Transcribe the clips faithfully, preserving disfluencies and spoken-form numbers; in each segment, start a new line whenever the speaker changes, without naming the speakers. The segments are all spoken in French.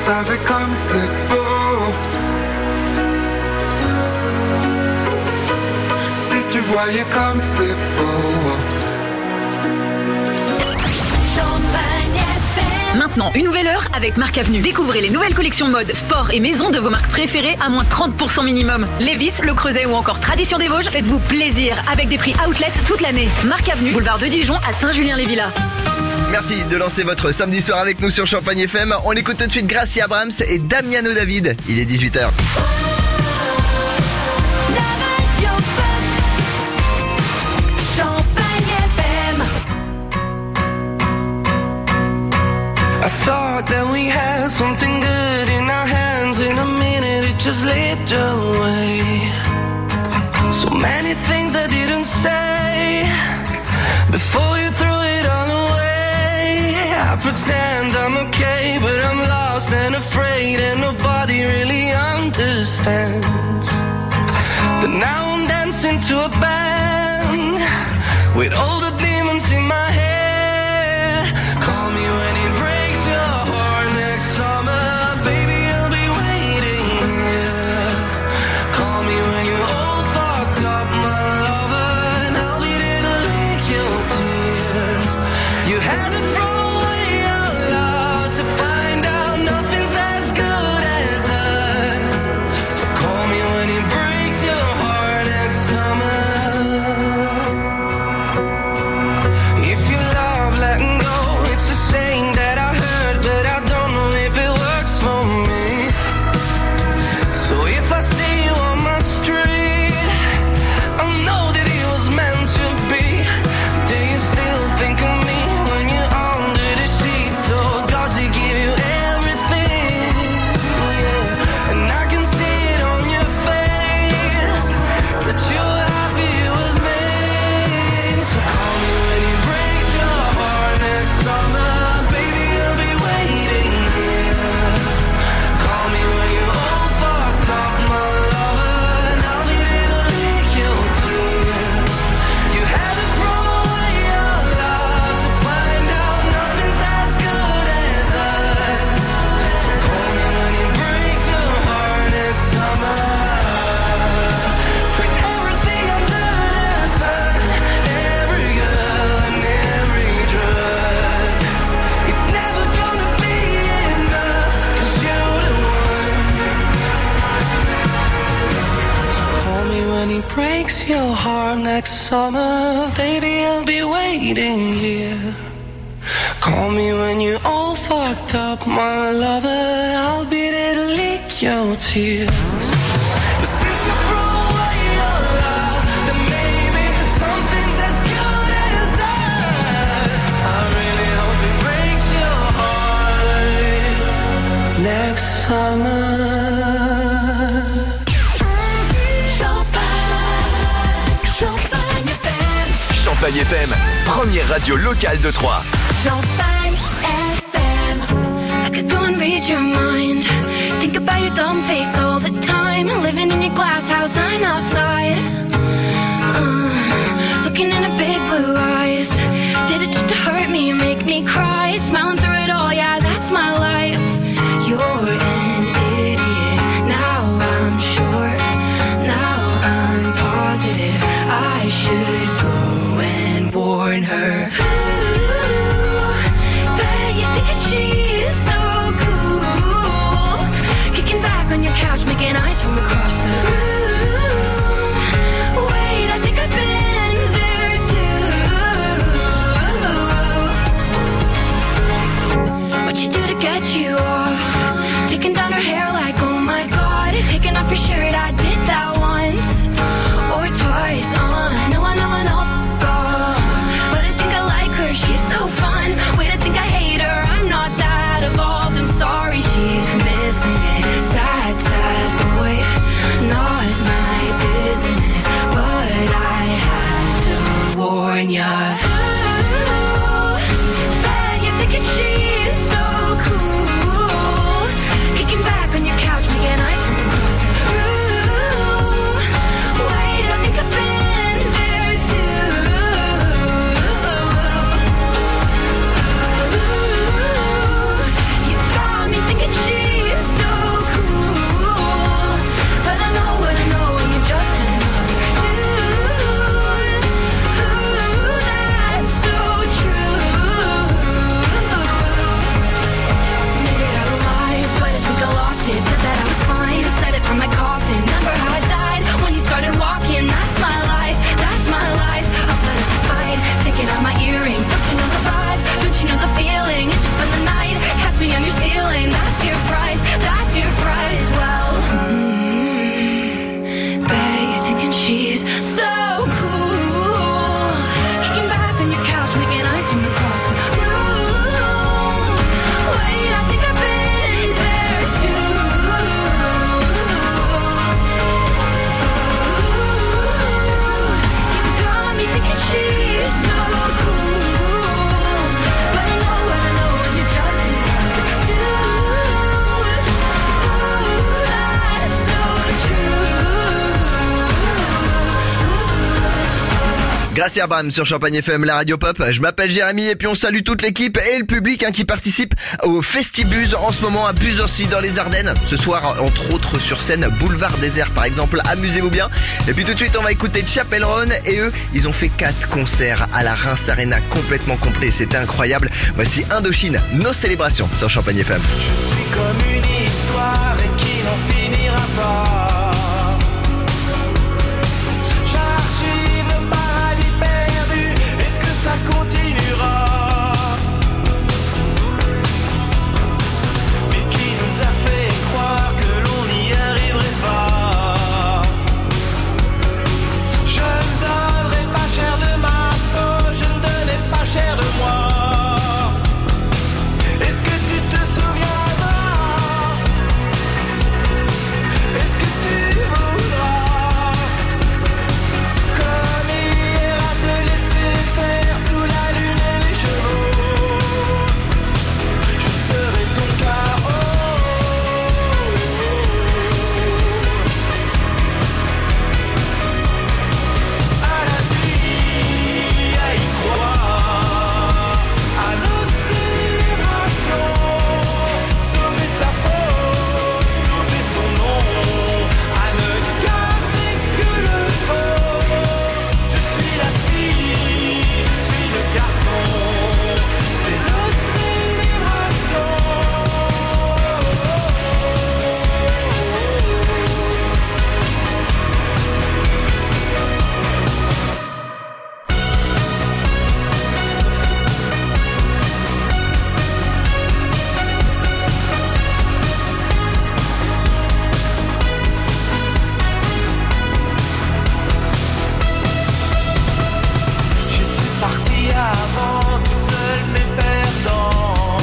savais comme c'est beau. Si tu voyais comme c'est beau.
Maintenant, une nouvelle heure avec Marc Avenue. Découvrez les nouvelles collections mode, sport et maison de vos marques préférées à moins trente pour cent minimum. Lévis, Le Creuset ou encore Tradition des Vosges, faites-vous plaisir avec des prix outlet toute l'année. Marc Avenue, boulevard de Dijon à Saint-Julien-les-Villas.
Merci de lancer votre samedi soir avec nous sur Champagne F M. On écoute tout de suite Gracie Abrams et Damiano David. Il est dix-huit heures.
I thought that we had something good in our hands. In a minute it just slipped away. So many things I didn't say before you threw it all away. I pretend I'm okay, but I'm lost and afraid, and nobody really understands. But now I'm dancing to a band with all the demons in my head. Call me when it breaks your heart next summer, baby, I'll be waiting here. Call me when you're all fucked up, my lover, and I'll be there to lick your tears. You had to throw away your love to find out nothing's as good as us. So call me when it breaks your heart next summer. If you love letting go, it's a saying that I heard, but I don't know if it works for me. So if I see you on my street, I know that it was meant to be. Do you still think of me when you're under the sheets? Or does it give you everything? Yeah. And I can see it on your face that you're happy with me. So call me when it breaks your heart next summer, baby, I'll be waiting here. Call me when you're all fucked up, my lover, and I'll be there to lick your tears. You had to throw away your love to find out nothing's as good as us. So call me when it breaks your heart next summer. Put everything under the sun, every girl and every drug. It's never gonna be enough, 'cause you're the one. Call me when it breaks your heart next summer, baby, I'll be waiting here. Call me when you're all fucked up, my lover, I'll be there to lick your tears. But since you threw away your love, then maybe something's as good as us. I really hope it breaks your heart next summer.
Champagne F M.
Champagne F M, première radio locale de Troyes.
Champagne F M. I could go and read your mind. Think about your dumb face all the time. Living in your glass house, I'm outside. Uh, looking in her big blue eyes. Did it just to hurt me and make me cry? Smiling through it all, yeah, that's my life. You're an idiot. Now I'm sure. Now I'm positive. I should go and warn her. Ooh, bet you think that she's so cool. Kicking back on your couch, making eyes from across the room. Wait, I think I've been there too.
Gracie Abrams sur Champagne F M, la radio pop. Je m'appelle Jérémy et puis on salue toute l'équipe et le public hein, qui participe au Festibuzz en ce moment à Buzz-Orcy dans les Ardennes. Ce soir, entre autres sur scène, Boulevard Désert par exemple, amusez-vous bien. Et puis tout de suite, on va écouter Chapel Roan et eux, ils ont fait quatre concerts à la Reims Arena complètement complet. C'était incroyable. Voici Indochine, nos célébrations sur Champagne F M.
Je suis comme une histoire et qui n'en finira pas. J'archive le paradis perdu, est-ce que ça continuera? Mais qui nous a fait croire que l'on n'y arriverait pas? Je ne donnerai pas cher de ma peau, je ne donnais pas cher de moi. Est-ce que tu te souviendras? Est-ce que tu voudras, comme hier, à te laisser faire sous la lune et les chevaux? Je serai ton chaos. À la vie, à y croire, à nos célébrations, sauver sa peau, sauver son nom, à ne garder que le beau. Je suis la fille, je suis le garçon, c'est nos célébrations. J'étais parti avant, tout seul mais perdant.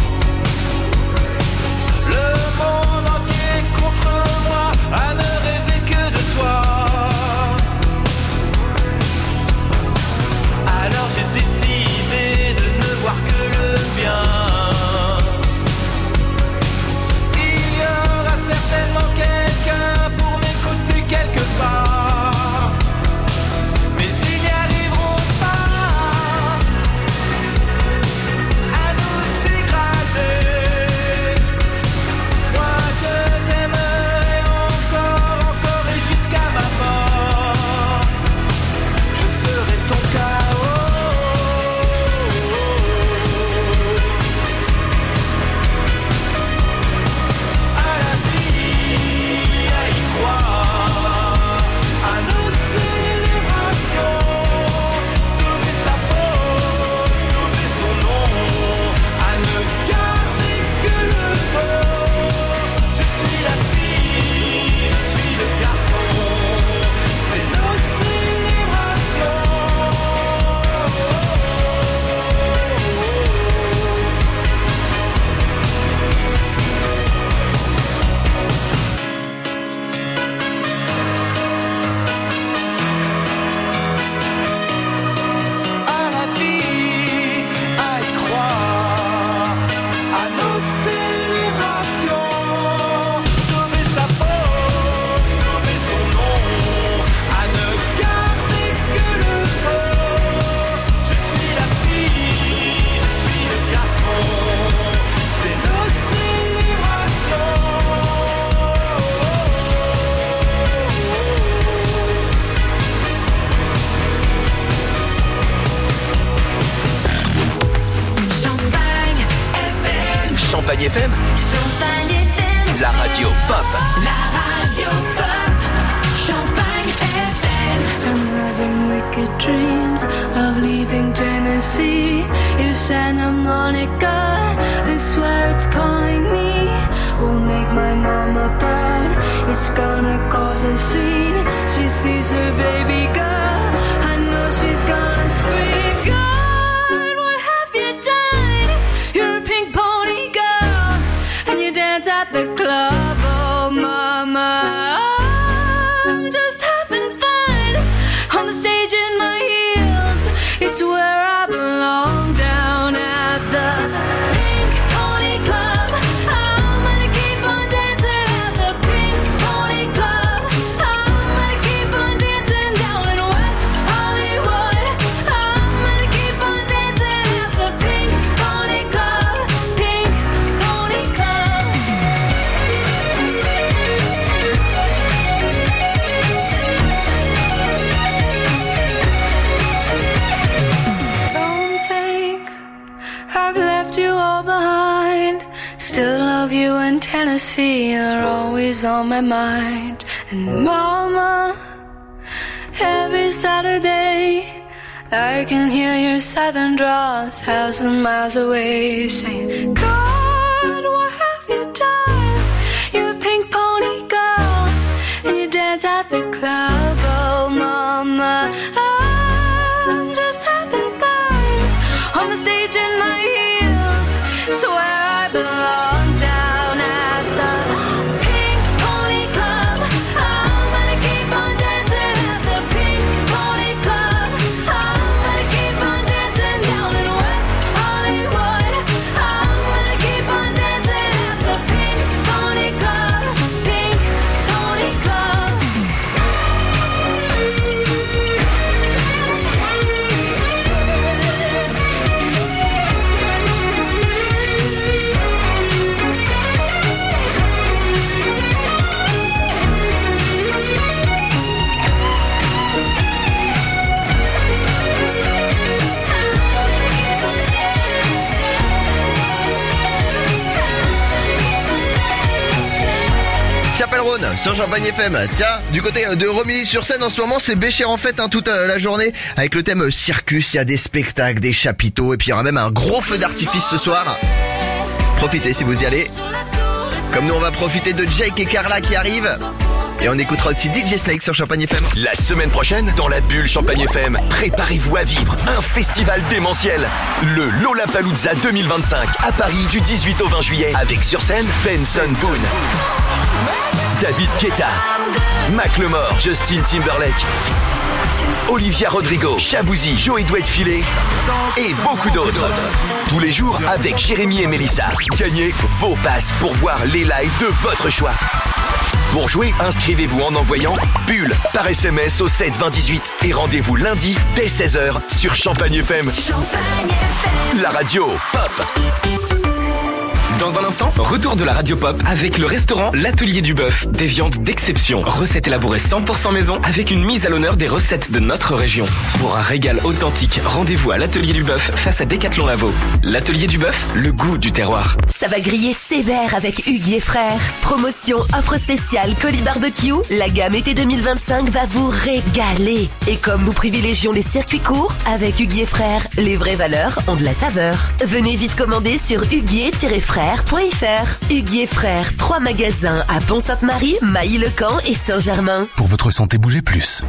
Le monde entier contre moi, à ne rêver que de toi. Alors j'ai décidé de ne voir que le bien. Il y aura certainement quelqu'un pour m'écouter quelque part. Mais ils n'y arriveront pas à nous dégrader. Moi je t'aimerai encore, encore et jusqu'à ma mort. Je serai ton chaos. À la vie, à y croire, à nos célébrations, sauver sa peau, sauver son nom, à ne garder que le beau. Je suis la fille, je suis le garçon, c'est nos célébrations. À la vie, à y croire, à nos célébrations, sauver sa peau, sauver son nom, à ne garder que le beau. Je suis la fille, je suis le garçon, c'est nos célébrations.
Champagne F M,
Champagne F M,
Champagne F M,
la radio pop.
la radio pop. Champagne F M.
I'm having wicked dreams of leaving Tennessee. If Santa Monica, I swear it's calling me. Won't make my mama proud. It's gonna cause a scene. She sees her baby girl. I know she's gonna scream. God, what have you done? You're a pink pony girl, and you dance at the club. Oh, mama, I'm just having fun on the stage in my heels. It's where I belong, down at the Pink Pony Club. I'm gonna keep on dancing at the Pink Pony Club. I'm gonna keep on dancing down in West Hollywood. still love you in Tennessee. You're always on my mind. And mama, every Saturday I can hear your southern drawl a thousand miles away, saying, God, what have you done? You're a pink pony girl, and you dance at the club. Oh, mama, I'm just having fun on the stage in my heels. It's where I belong, down at the Pink Pony Club. I'm gonna keep on dancing at the Pink Pony Club. I'm gonna keep on dancing down in West Hollywood. I'm gonna keep on dancing at the Pink Pony Club. Pink Pony Club.
Chapelle-Rhône sur Champagne F M. Tiens, du côté de Romilly-sur-Seine en ce moment, c'est bêché en fête hein, toute la journée avec le thème circus. Il y a des spectacles, des chapiteaux et puis il y aura même un gros feu d'artifice ce soir. Profitez si vous y allez. Comme nous, on va profiter de Jake et Carla qui arrivent. Et on écoutera aussi D J Snake sur Champagne F M.
La semaine prochaine, dans la bulle Champagne F M, préparez-vous à vivre un festival démentiel. Le Lollapalooza deux mille vingt-cinq à Paris du dix-huit au vingt juillet. Avec sur scène Benson Boone, David Guetta, Macklemore, Justin Timberlake, Olivia Rodrigo, Shabuzi, Joey Douet-Filet et beaucoup d'autres. Tous les jours avec Jérémy et Mélissa. Gagnez vos passes pour voir les lives de votre choix. Pour jouer, inscrivez-vous en envoyant bulle par S M S au sept vingt dix-huit et rendez-vous lundi dès seize heures sur Champagne F M.
Champagne F M.
La radio pop.
Dans un instant, retour de la radio pop avec le restaurant L'Atelier du Bœuf. Des viandes d'exception, recettes élaborées cent pour cent maison avec une mise à l'honneur des recettes de notre région. Pour un régal authentique, rendez-vous à l'Atelier du Bœuf face à Décathlon Lavaux. L'Atelier du Bœuf, le goût du terroir.
Ça va griller sévère avec Hugues et Frères. Promotion, offre spéciale, colis barbecue. La gamme été deux mille vingt-cinq va vous régaler. Et comme nous privilégions les circuits courts, avec Hugues et Frères, les vraies valeurs ont de la saveur. Venez vite commander sur huguier-frères point f r. Hugues et Frères, trois magasins à Pont-Sainte-Marie, Mailly-le-Camp et Saint-Germain.
Pour votre santé, bougez plus.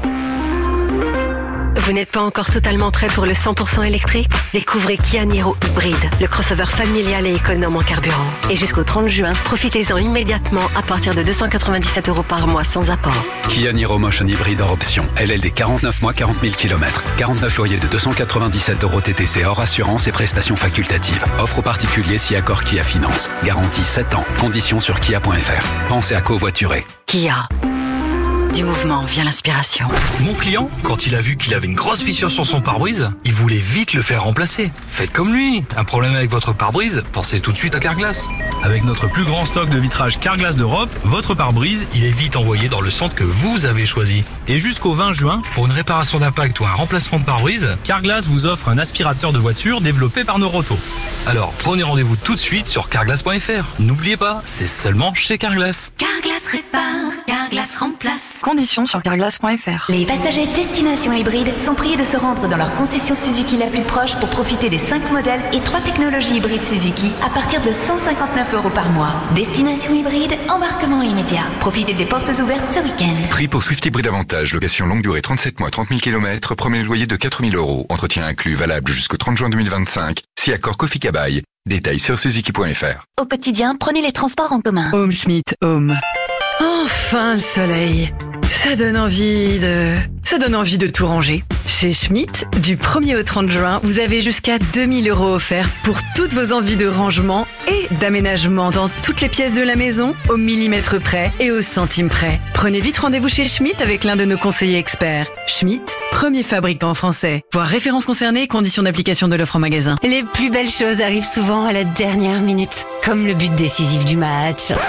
Vous n'êtes pas encore totalement prêt pour le cent pour cent électrique? Découvrez Kia Niro Hybride, le crossover familial et économe en carburant. Et jusqu'au trente juin, profitez-en immédiatement à partir de deux cent quatre-vingt-dix-sept euros par mois sans apport.
Kia Niro Motion Hybride hors option. L L D quarante-neuf mois, quarante mille kilomètres. quarante-neuf loyers de deux cent quatre-vingt-dix-sept euros T T C hors assurance et prestations facultatives. Offre aux particuliers si accord Kia Finance. Garantie sept ans. Conditions sur kia point f r. Pensez à covoiturer.
Kia. Du mouvement vient l'inspiration.
Mon client, quand il a vu qu'il avait une grosse fissure sur son pare-brise, il voulait vite le faire remplacer. Faites comme lui. Un problème avec votre pare-brise, pensez tout de suite à Carglass.
Avec notre plus grand stock de vitrage Carglass d'Europe, votre pare-brise, il est vite envoyé dans le centre que vous avez choisi. Et jusqu'au vingt juin, pour une réparation d'impact ou un remplacement de pare-brise, Carglass vous offre un aspirateur de voiture développé par Noroto. Alors prenez rendez-vous tout de suite sur carglass point f r. N'oubliez pas, c'est seulement chez Carglass.
Carglass répare, Carglass remplace.
Conditions sur carglass point f r.
Les passagers Destination Hybride sont priés de se rendre dans leur concession Suzuki la plus proche pour profiter des cinq modèles et trois technologies hybrides Suzuki à partir de cent cinquante-neuf euros par mois. Destination Hybride, embarquement immédiat. Profitez des portes ouvertes ce week-end.
Prix pour Swift Hybride Avantage, location longue durée trente-sept mois, trente mille kilomètres, premier loyer de quatre mille euros. Entretien inclus, valable jusqu'au trente juin deux mille vingt-cinq. Si accord Kofi Kabaï. Détails sur suzuki point f r.
Au quotidien, prenez les transports en commun.
Home Schmidt, Home. Enfin le soleil. Ça donne envie de... Ça donne envie de tout ranger. Chez Schmitt, du premier au trente juin, vous avez jusqu'à deux mille euros offerts pour toutes vos envies de rangement et d'aménagement dans toutes les pièces de la maison, au millimètre près et au centime près. Prenez vite rendez-vous chez Schmitt avec l'un de nos conseillers experts. Schmitt, premier fabricant français. Voir références concernées et conditions d'application de l'offre en magasin.
Les plus belles choses arrivent souvent à la dernière minute, comme le but décisif du match.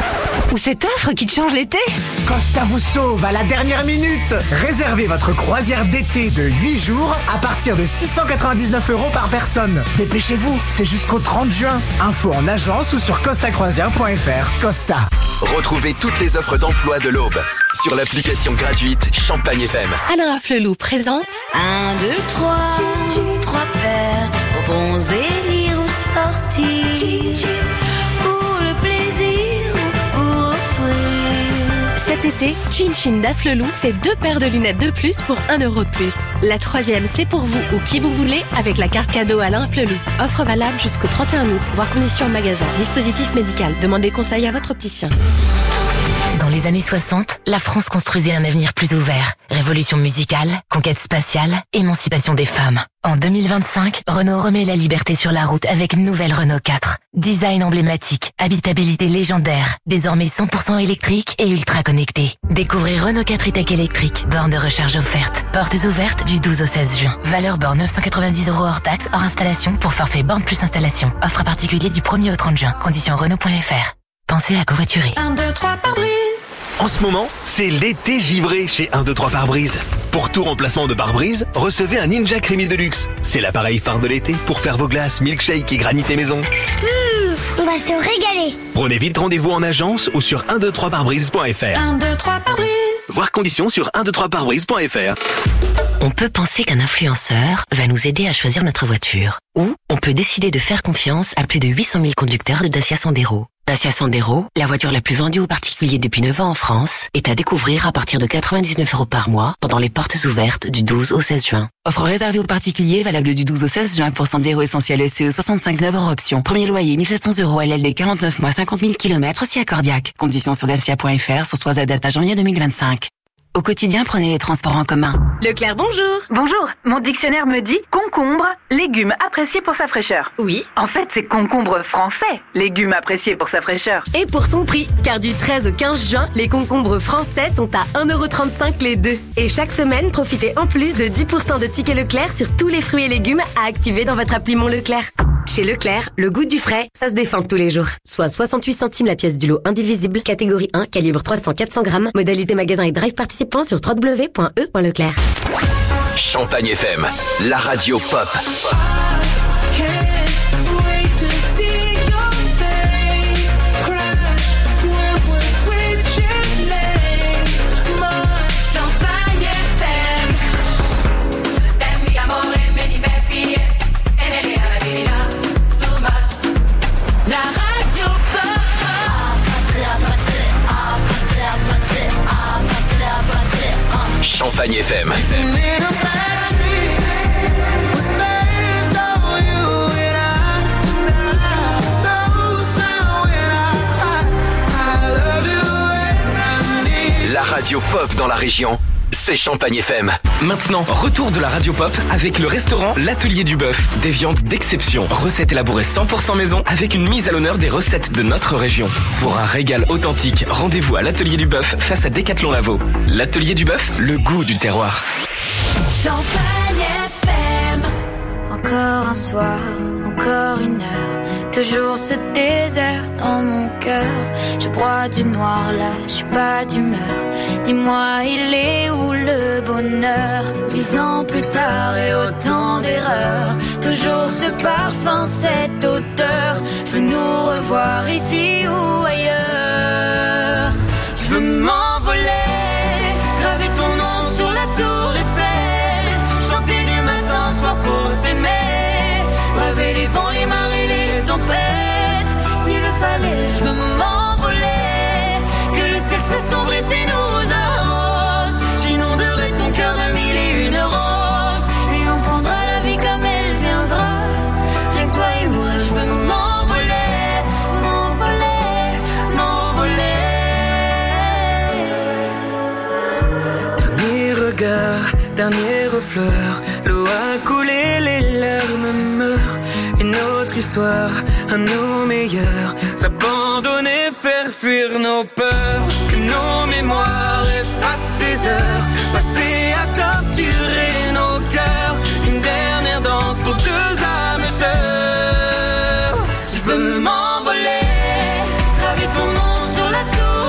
Ou cette offre qui te change l'été?
Costa vous sauve à la dernière minute. Réservez votre croisière d'été de huit jours à partir de six cent quatre-vingt-dix-neuf euros par personne. Dépêchez-vous, c'est jusqu'au trente juin. Info en agence ou sur costa croisière point f r. Costa.
Retrouvez toutes les offres d'emploi de l'Aube sur l'application gratuite Champagne F M.
Alain Afflelou présente
Un, deux, trois, trois paires pour bronzer, lire ou sortir. Pour le plaisir ou pour offrir.
cet été, Chin Chin d'Afflelou, c'est deux paires de lunettes de plus pour un euro de plus. La troisième, c'est pour vous ou qui vous voulez avec la carte cadeau Alain Afflelou. Offre valable jusqu'au trente et un août, voire conditions en magasin. Dispositif médical. Demandez conseil à votre opticien.
Dans les années soixante, la France construisait un avenir plus ouvert. Révolution musicale, conquête spatiale, émancipation des femmes. En deux mille vingt-cinq, Renault remet la liberté sur la route avec une nouvelle Renault quatre. Design emblématique, habitabilité légendaire, désormais cent pour cent électrique et ultra connecté. Découvrez Renault quatre e-tech électrique, borne de recharge offerte. Portes ouvertes du douze au seize juin. Valeur borne neuf cent quatre-vingt-dix euros hors taxe, hors installation pour forfait borne plus installation. Offre particulier du premier au trente juin. Conditions Renault point f r. Pensez à covoiturer.
un, deux, trois pare-brise.
En ce moment, c'est l'été givré chez un, deux, trois pare-brise. Pour tout remplacement de pare-brise, recevez un Ninja Crémy Deluxe. C'est l'appareil phare de l'été pour faire vos glaces, milkshake et granité maison.
Mmh, on va se régaler.
Prenez vite rendez-vous en agence ou sur un, deux, trois pare-brise point f r.
un, deux, trois pare-brise.
Voir conditions sur un, deux, trois pare-brise point f r.
On peut penser qu'un influenceur va nous aider à choisir notre voiture. Ou on peut décider de faire confiance à plus de huit cent mille conducteurs de Dacia Sandero. Dacia Sandero, la voiture la plus vendue aux particuliers depuis neuf ans en France, est à découvrir à partir de quatre-vingt-dix-neuf euros par mois pendant les portes ouvertes du douze au seize juin.
Offre réservée aux particuliers, valable du douze au seize juin pour Sandero essentiel S C E soixante-cinq neuf hors option. Premier loyer mille sept cents euros, L L D quarante-neuf mois, cinquante mille kilomètres, si accordiaque. Conditions sur dacia point f r, sur trois date à janvier deux mille vingt-cinq. Au quotidien, prenez les transports en commun.
Leclerc, bonjour. Bonjour. Mon dictionnaire me dit concombre, légume apprécié pour sa fraîcheur.
Oui.
En fait, c'est concombre français, légume apprécié pour sa fraîcheur.
Et pour son prix, car du treize au quinze juin, les concombres français sont à un euro trente-cinq les deux. Et chaque semaine, profitez en plus de dix pour cent de tickets Leclerc sur tous les fruits et légumes à activer dans votre appli Mon Leclerc. Chez Leclerc, le goût du frais, ça se défend tous les jours. Soit soixante-huit centimes la pièce du lot indivisible, catégorie un, calibre trois cents à quatre cents grammes, modalité magasin et drive participant sur w w w point e point leclerc.
Champagne F M, la radio pop. Champagne F M. La radio pop dans la région, c'est Champagne F M.
Maintenant, retour de la radio pop avec le restaurant L'Atelier du Bœuf. Des viandes d'exception, recettes élaborées cent pour cent maison avec une mise à l'honneur des recettes de notre région. Pour un régal authentique, rendez-vous à l'Atelier du Bœuf face à Décathlon Lavaux. L'Atelier du Bœuf, le goût du terroir.
Champagne F M.
Encore un soir, encore une heure, toujours ce désert dans mon cœur. Je bois du noir là, je suis pas d'humeur. Dis-moi, il est où le bonheur? Dix ans plus tard et autant d'erreurs, toujours ce parfum, cette odeur. Je veux nous revoir ici ou ailleurs. Je veux m'envoler, graver ton nom sur la tour Eiffel, chanter du matin au soir pour t'aimer, braver les vents, les marées, les tempêtes. S'il le fallait, je veux m'envoler, que le ciel s'assombrisse et nous arrose. J'inonderai ton cœur de mille et une roses, et on prendra la vie comme elle viendra. Rien que toi et moi, je veux m'envoler, m'envoler, m'envoler.
Dernier regard, dernière fleur, l'eau a coulé, les larmes meurent. Une autre histoire, à nos meilleurs, s'abandonner, faire fuir nos peurs. Que nos mémoires effacent ces heures, passées à torturer nos cœurs. Une dernière danse pour deux âmes sœurs.
Je veux m'envoler, graver ton nom sur la tour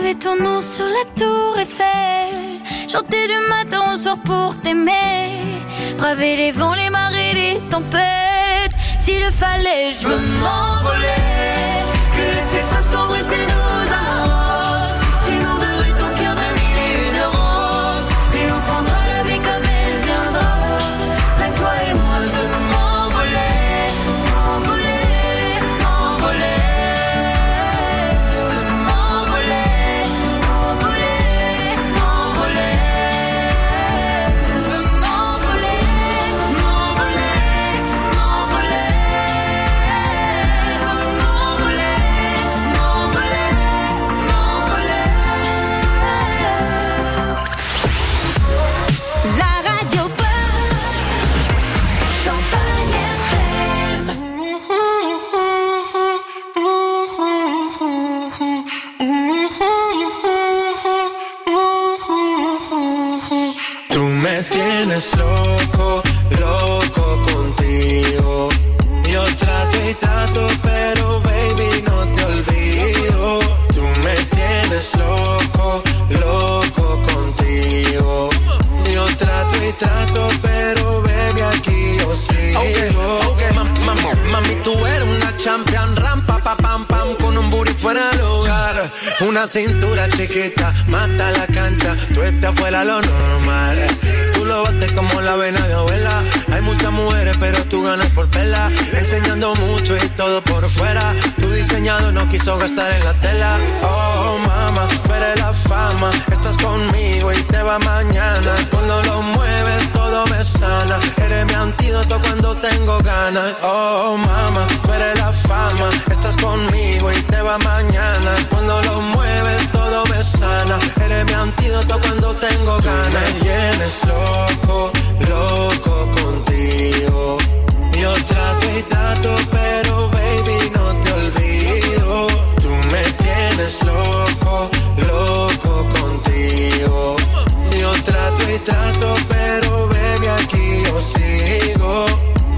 graver ton nom sur la tour Eiffel, chanter du matin au soir pour t'aimer, braver les vents, les marées, les tempêtes. S'il le fallait, je veux m'envoler, que le ciel soit sombre et c'est nous arrose. J'inonderai ton cœur de mille et une roses, et on prendra la vie comme elle viendra. Avec toi et moi, je veux m'envoler, m'envoler, m'envoler. Je veux m'envoler, m'envoler, m'envoler. Je veux m'envoler, m'envoler, m'envoler. Je veux m'envoler, m'envoler, m'envoler.
La radio pop, Champagne F M.
Tú me tienes loco, loco contigo. Yo trato y trato, pero baby no te olvido. Tú me tienes loco, loco contigo. Yo trato y trato, pero baby aquí yo sigo.
Okay, okay. Mam, mam, mami, tú eres una champion, rampa, pa, pam, pam, con un booty fuera del lugar. Una cintura chiquita, mata la cancha, tú estás fuera lo normal. Tú lo bates como la vena de abuela. Hay muchas mujeres, pero tú ganas por verla. Enseñando mucho y todo por fuera. Tu diseñado no quiso gastar en la tela. Oh, mama, tú eres la fama. Estás conmigo y te va mañana. Cuando lo mueves, todo me sana. Eres mi antídoto cuando tengo ganas. Oh, mama, tú eres la fama. Estás conmigo y te va mañana. Cuando lo mueves, todo me sana. Eres mi antídoto cuando tengo ganas. Tú me tienes loco, loco contigo. Yo trato y trato, pero baby no te olvido. Tú me tienes loco, loco contigo. Yo trato y trato, pero baby aquí yo sigo.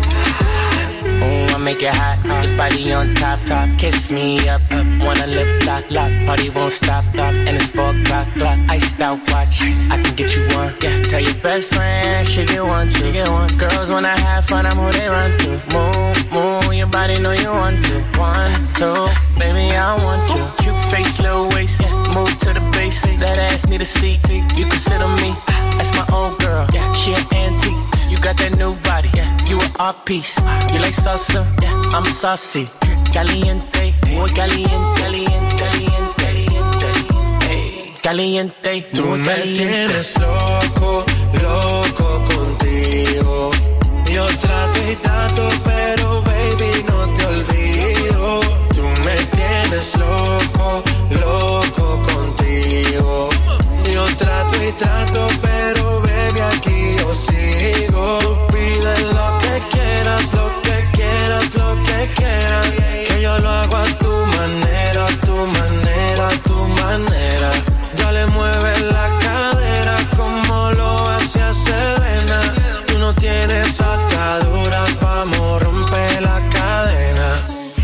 Ooh, I make it hot, your body on top, top. Kiss me up, up. Wanna lip lock, lock. Party won't stop, stop. And it's four o'clock, clock. Iced out watch, I can get you one. Yeah, tell your best friend she get one, she get one. Girls when I have fun, I'm who they run to. Move, move, your body know you want to. One, two, baby I want you. Cute face, little waist, yeah. Move to the base. That ass need a seat, you can sit on me. That's my old girl, yeah. She an antique. You got that new body, yeah. You an art piece. You like salsa, yeah. I'm saucy. Caliente, muy caliente, caliente, caliente, hey. Caliente,
Tú
muy
me
caliente.
tienes loco, loco contigo. Yo trato y trato, pero baby no te olvido. Tú me tienes loco, loco contigo. Yo trato y trato, pero baby aquí yo sigo. Tú pides lo que quieras, lo que quieras, lo que quieras. Que yo lo hago a tu manera, a tu manera, a tu manera. Ya le mueves la cadera como lo hacía Selena. Tú no tienes ataduras, vamos, rompe la cadena.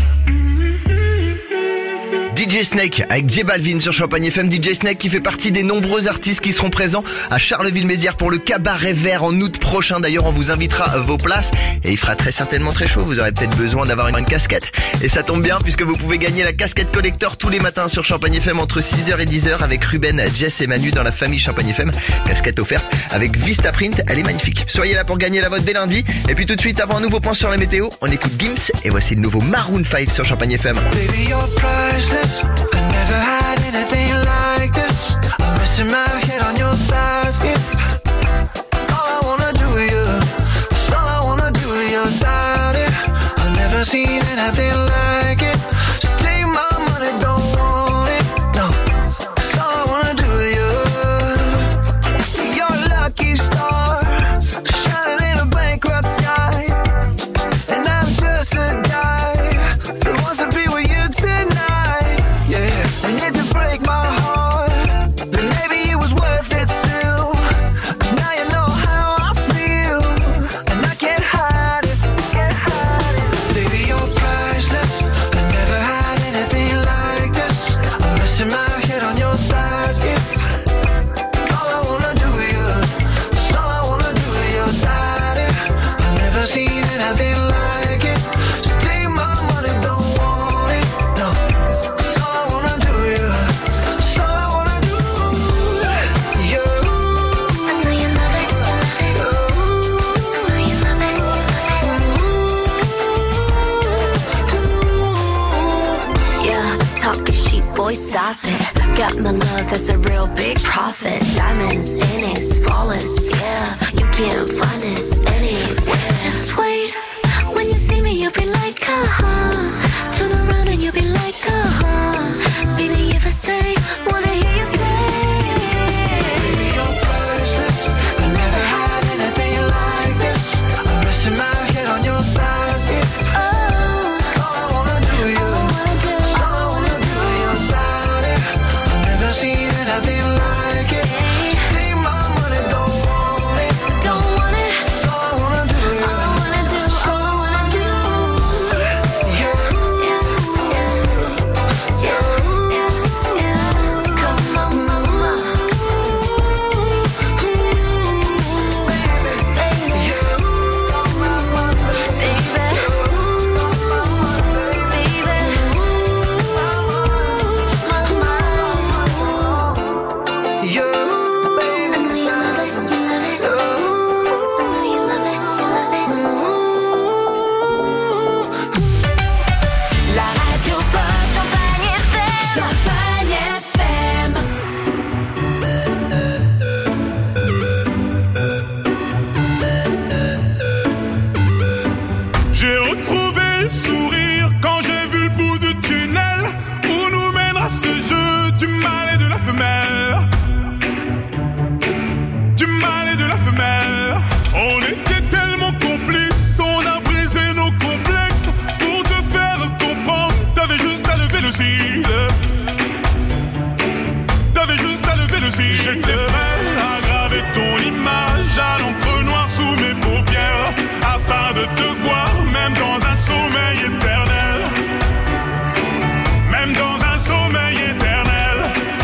D J Snake avec J Balvin sur Champagne F M. D J Snake qui fait partie des nombreux artistes qui seront présents à Charleville-Mézières pour le Cabaret Vert en août prochain. D'ailleurs, on vous invitera vos places et il fera très certainement très chaud. Vous aurez peut-être besoin d'avoir une casquette. Et ça tombe bien puisque vous pouvez gagner la casquette collector tous les matins sur Champagne F M entre six heures et dix heures avec Ruben, Jess et Manu dans la famille Champagne F M. Casquette offerte avec Vistaprint, elle est magnifique. Soyez là pour gagner la vôtre dès lundi. Et puis tout de suite, avant un nouveau point sur la météo, on écoute Gims et voici le nouveau Maroon cinq sur Champagne F M.
Baby, you're priceless. I never had anything like this. I'm missing my head on your baskets. All I wanna do is you. That's all I wanna do is your daddy. I've never seen anything like it. So take my money, don't want it. No, that's all I wanna do is you. You're a lucky star, shining in a bankrupt sky. And I'm just a guy that wants to be with you tonight. Yeah, and if you break my heart, then maybe it was worth it still. 'Cause now you know how I feel, and I can't hide it. Baby, you're priceless.
boy, stop it. Got my love, that's a real big profit. Diamonds in it, flawless, yeah. You can't find this anywhere. Just wait, when you see me, you'll be like, uh-huh. Turn around and you'll be like, uh-huh. Baby, if I stay, wanna hear you say.
Baby, you're priceless. I never had anything like this. I'm resting my head on your thighs. It's
oh.
all I wanna do, you. It's all I wanna do, your body. I've never seen anything like it. Take my money, don't want it.
Don't want it.
It's all I wanna do, you.
All I wanna do,
It's all I wanna do. Yeah.
Come on, mama.
La radio Pop Champagne F M. Champagne F M.
J'ai retrouvé le sourire quand j'ai vu le bout du tunnel où nous mènera ce jeu du mâle et de la femelle. Du mâle et de la femelle. On était tellement complices, on a brisé nos complexes. Pour te faire comprendre, t'avais juste à lever le cil. T'avais juste à lever le cil. J'étais prêt à graver ton image à l'encre noire sous mes paupières, afin de te voir même dans un sommeil éternel. Même dans un sommeil éternel.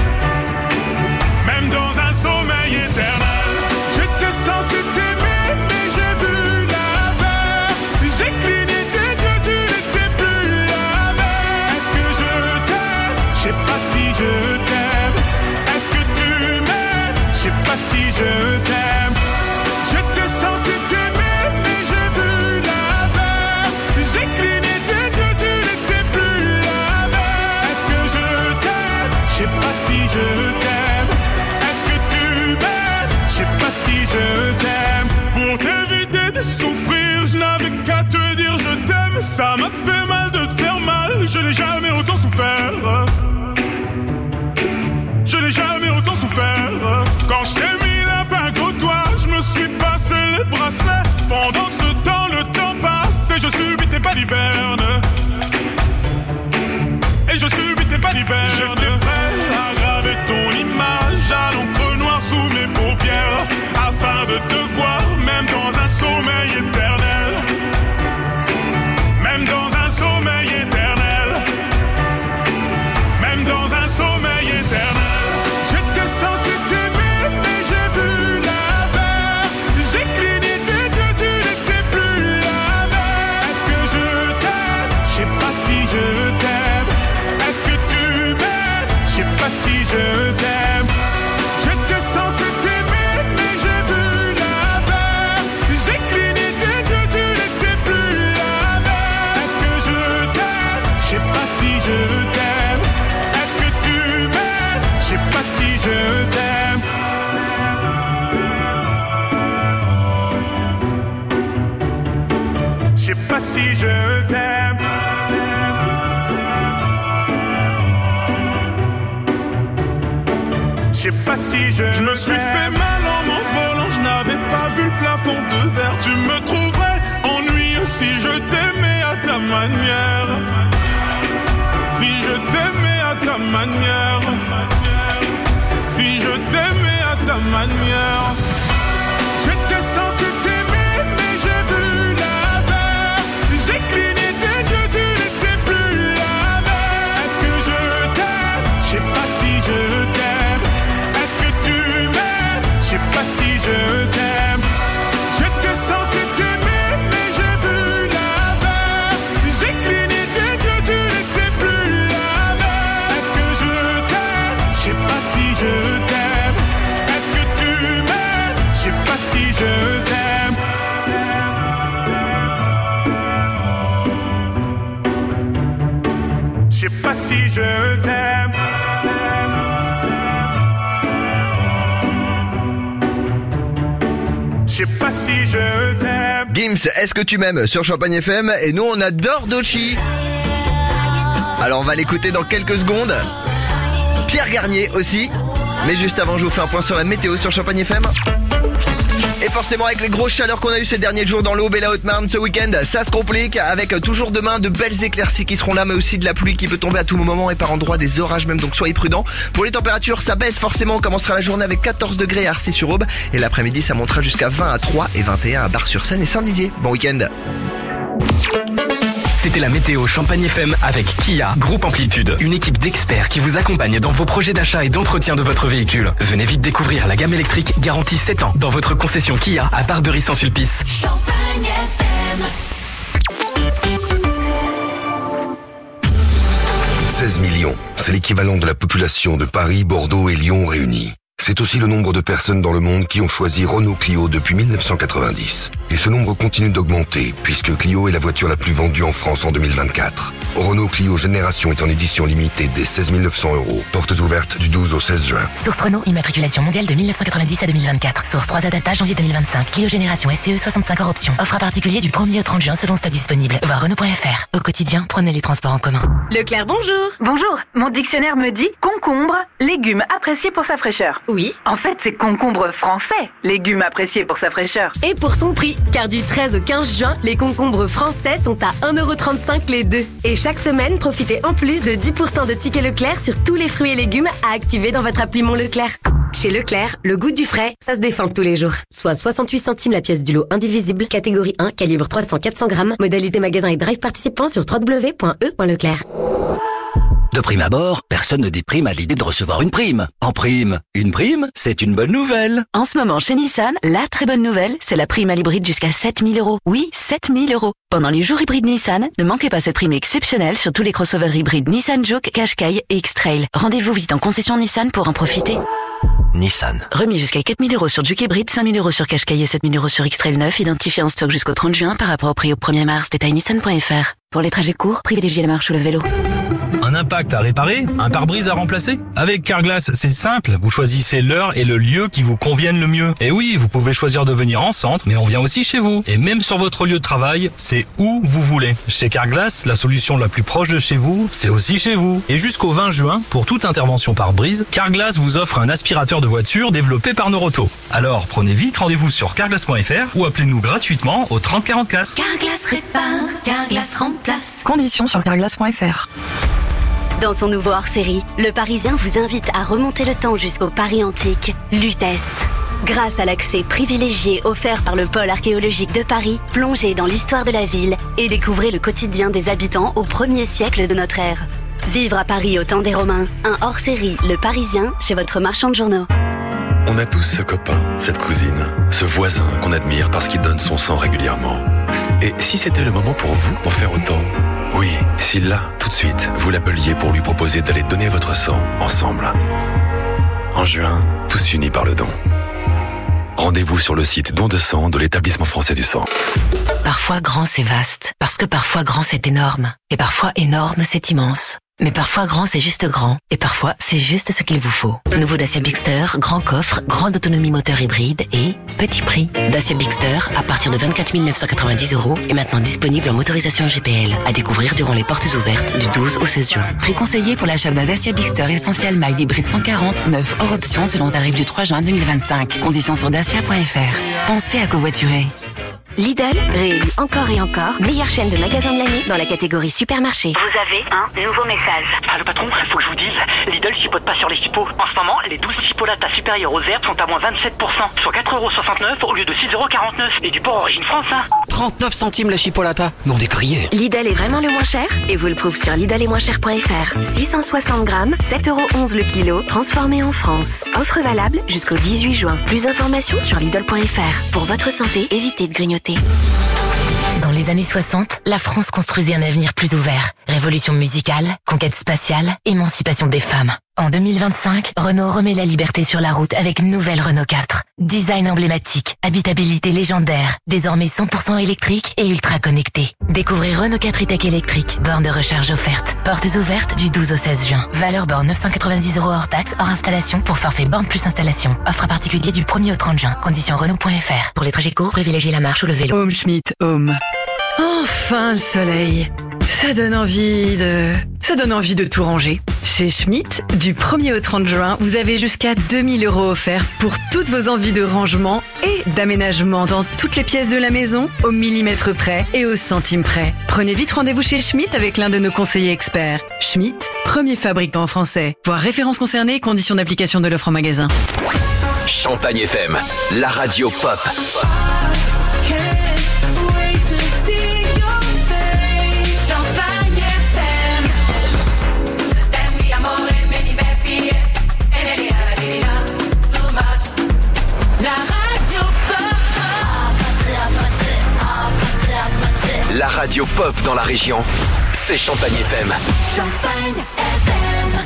Même dans un sommeil éternel. J'étais censé t'aimer, mais j'ai vu l'inverse. J'ai cligné tes yeux, tu n'étais plus la même. Est-ce que je t'aime? Je sais pas si je t'aime. Est-ce que tu m'aimes? Je sais pas si je t'aime. J'étais censé t'aimer, mais j'ai vu l'inverse. J'ai cligné tes yeux, tu n'étais plus la même. Est-ce que je t'aime? Je sais pas si je t'aime. Est-ce que tu m'aimes? Je sais pas si je t'aime. Pour t'éviter de souffrir, je n'avais qu'à te dire je t'aime. Ça m'a fait mal de te faire mal, je n'ai jamais autant souffert. Je n'ai jamais autant souffert. Quand je t'ai mis la bague au doigt, je me suis passé les bracelets. Pendant ce temps, le temps passe et je subis tes balivernes. Et je subis tes balivernes. J'étais prêt à graver ton image à l'encre noire sous mes paupières, afin de te voir même dans un sommeil éternel. Même dans un sommeil éternel. Même dans un sommeil éternel. J'étais censé t'aimer, mais j'ai vu l'inverse. J'ai cligné tes yeux, tu n'étais plus la même. Est-ce que je t'aime? Je sais pas si je t'aime. Est-ce que tu m'aimes? Je sais pas si je t'aime. J'étais censé t'aimer, mais j'ai vu l'inverse. J'ai cligné tes yeux, tu n'étais plus la même. Est-ce que je t'aime? Je sais pas si je t'aime. Est-ce que tu m'aimes? Je sais pas si je t'aime. Je sais pas si je t'aime. Je sais pas si je Je me suis fait mal en m'envolant, je n'avais pas vu le plafond de verre. Tu me trouverais ennuyeux si je t'aimais à ta manière. Si je t'aimais à ta manière. Si je t'aimais à ta manière. J'étais censé t'aimer, mais j'ai vu l'inverse. J'ai cligné tes yeux, tu n'étais plus la même. Est-ce que je t'aime? Je sais pas si je t'aime. Est-ce que tu m'aimes? Je sais pas si je t'aime. J'étais censé t'aimer, mais j'ai vu l'inverse. J'ai cligné tes yeux, tu n'étais plus la même. Est-ce que je t'aime? Je sais pas si je t'aime. Est-ce que tu m'aimes? Je sais pas si je t'aime. Je sais pas si je t'aime.
Gims, est-ce que tu m'aimes sur Champagne F M? Et nous on adore Doechii. Alors on va l'écouter dans quelques secondes. Pierre Garnier aussi. Mais juste avant, je vous fais un point sur la météo sur Champagne F M. Et forcément, avec les grosses chaleurs qu'on a eues ces derniers jours dans l'Aube et la Haute-Marne, ce week-end, ça se complique avec toujours demain de belles éclaircies qui seront là, mais aussi de la pluie qui peut tomber à tout moment et par endroits des orages même, donc soyez prudents. Pour les températures, ça baisse forcément, on commencera la journée avec quatorze degrés à Arcis-sur-Aube et l'après-midi, ça montera jusqu'à vingt à Troyes et vingt et un à Bar-sur-Seine et Saint-Dizier. Bon week-end.
C'était la météo Champagne F M avec Kia, Groupe Amplitude. Une équipe d'experts qui vous accompagne dans vos projets d'achat et d'entretien de votre véhicule. Venez vite découvrir la gamme électrique garantie sept ans dans votre concession Kia à Barbery-Saint-Sulpice.
Champagne F M.
seize millions, c'est l'équivalent de la population de Paris, Bordeaux et Lyon réunis. C'est aussi le nombre de personnes dans le monde qui ont choisi Renault Clio depuis mille neuf cent quatre-vingt-dix. Et ce nombre continue d'augmenter, puisque Clio est la voiture la plus vendue en France en deux mille vingt-quatre. Renault Clio Génération est en édition limitée dès seize mille neuf cents euros. Portes ouvertes du douze au seize juin.
Source Renault, immatriculation mondiale de mille neuf cent quatre-vingt-dix à deux mille vingt-quatre. Source trois A data janvier deux mille vingt-cinq. Clio Génération S C E soixante-cinq hors option. Offre à particulier du premier au trente juin selon stock disponible. Voir Renault point F R. Au quotidien, prenez les transports en commun.
Leclerc, bonjour. Bonjour. Mon dictionnaire me dit concombre, légume apprécié pour sa fraîcheur.
Oui.
En fait, c'est concombre français, légume apprécié pour sa fraîcheur.
Et pour son prix, car du treize au quinze juin, les concombres français sont à un euro trente-cinq les deux. Et chaque semaine, profitez en plus de dix pour cent de tickets Leclerc sur tous les fruits et légumes à activer dans votre appli Mon Leclerc. Chez Leclerc, le goût du frais, ça se défend tous les jours. Soit soixante-huit centimes la pièce du lot indivisible, catégorie un, calibre trois cents à quatre cents grammes, modalité magasin et drive participant sur w w w point e point leclerc.
De prime abord, personne ne déprime à l'idée de recevoir une prime. En prime, une prime, c'est une bonne nouvelle.
En ce moment, chez Nissan, la très bonne nouvelle, c'est la prime à l'hybride jusqu'à sept mille euros. Oui, sept mille euros. Pendant les jours hybrides Nissan, ne manquez pas cette prime exceptionnelle sur tous les crossovers hybrides Nissan Juke, Qashqai et X-Trail. Rendez-vous vite en concession Nissan pour en profiter.
Nissan.
Remis jusqu'à quatre mille euros sur Juke hybride, cinq mille euros sur Qashqai et sept mille euros sur X-Trail neuf, identifié en stock jusqu'au trente juin par rapport au prix au premier mars. Détail nissan point f r. Pour les trajets courts, privilégiez la marche ou le vélo.
Un impact à réparer? Un pare-brise à remplacer? Avec Carglass, c'est simple. Vous choisissez l'heure et le lieu qui vous conviennent le mieux. Et oui, vous pouvez choisir de venir en centre, mais on vient aussi chez vous. Et même sur votre lieu de travail, c'est où vous voulez. Chez Carglass, la solution la plus proche de chez vous, c'est aussi chez vous. Et jusqu'au vingt juin, pour toute intervention pare-brise, Carglass vous offre un aspirateur de voiture développé par Noroto. Alors, prenez vite rendez-vous sur carglass point f r ou appelez-nous gratuitement au trente quarante-quatre.
Carglass répare, Carglass remplace.
Conditions sur carglass point f r.
Dans son nouveau hors-série, Le Parisien vous invite à remonter le temps jusqu'au Paris antique, Lutèce. Grâce à l'accès privilégié offert par le pôle archéologique de Paris, plongez dans l'histoire de la ville et découvrez le quotidien des habitants au premier siècle de notre ère. Vivre à Paris au temps des Romains, un hors-série Le Parisien chez votre marchand de journaux.
On a tous ce copain, cette cousine, ce voisin qu'on admire parce qu'il donne son sang régulièrement. Et si c'était le moment pour vous d'en faire autant ? Oui, si là, tout de suite, vous l'appeliez pour lui proposer d'aller donner votre sang ensemble. En juin, tous unis par le don. Rendez-vous sur le site don de sang de l'Établissement français du sang.
Parfois grand c'est vaste, parce que parfois grand c'est énorme, et parfois énorme c'est immense. Mais parfois grand c'est juste grand, et parfois c'est juste ce qu'il vous faut. Nouveau Dacia Bigster, grand coffre, grande autonomie moteur hybride et petit prix. Dacia Bigster à partir de vingt-quatre mille neuf cent quatre-vingt-dix euros est maintenant disponible en motorisation G P L. À découvrir durant les portes ouvertes du douze au seize juin. Prix conseillé pour l'achat d'un Dacia Bigster Essential Mild hybride cent quarante, neuf hors option selon tarif du trois juin deux mille vingt-cinq. Conditions sur dacia point f r. Pensez à covoiturer.
Lidl, réélu encore et encore, meilleure chaîne de magasins de l'année dans la catégorie supermarché.
Vous avez un nouveau message. Ah, le patron, il faut que je vous dise, Lidl chipote pas sur les chipots. En ce moment, les douze chipolatas supérieures aux herbes sont à moins vingt-sept pour cent, soit quatre euros soixante-neuf au lieu de six euros quarante-neuf. Et du porc origine France, hein.
trente-neuf centimes la chipolata. Non, décrié.
Lidl est vraiment le moins cher et vous le prouve sur lidl et moins cher point f r. six cent soixante grammes, sept euros onze le kilo, transformé en France. Offre valable jusqu'au dix-huit juin. Plus d'informations sur lidl point f r. Pour votre santé, évitez de grignoter.
Dans les années soixante, la France construisait un avenir plus ouvert. Révolution musicale, conquête spatiale, émancipation des femmes. En deux mille vingt-cinq, Renault remet la liberté sur la route avec une nouvelle Renault quatre. Design emblématique, habitabilité légendaire, désormais cent pour cent électrique et ultra connecté. Découvrez Renault quatre e-tech électrique, borne de recharge offerte. Portes ouvertes du douze au seize juin. Valeur borne neuf cent quatre-vingt-dix euros hors taxe, hors installation pour forfait borne plus installation. Offre à particulier du premier au trente juin. Conditions Renault point F R. Pour les trajets courts, privilégiez la marche ou le vélo.
Home Schmidt, Home. Enfin le soleil. Ça donne envie de... Ça donne envie de tout ranger. Chez Schmitt, du premier au trente juin, vous avez jusqu'à deux mille euros offerts pour toutes vos envies de rangement et d'aménagement dans toutes les pièces de la maison, au millimètre près et au centime près. Prenez vite rendez-vous chez Schmitt avec l'un de nos conseillers experts. Schmitt, premier fabricant français. Voir références concernées et conditions d'application de l'offre en magasin.
Champagne F M, la radio pop. La radio pop dans la région, c'est Champagne F M. Champagne F M.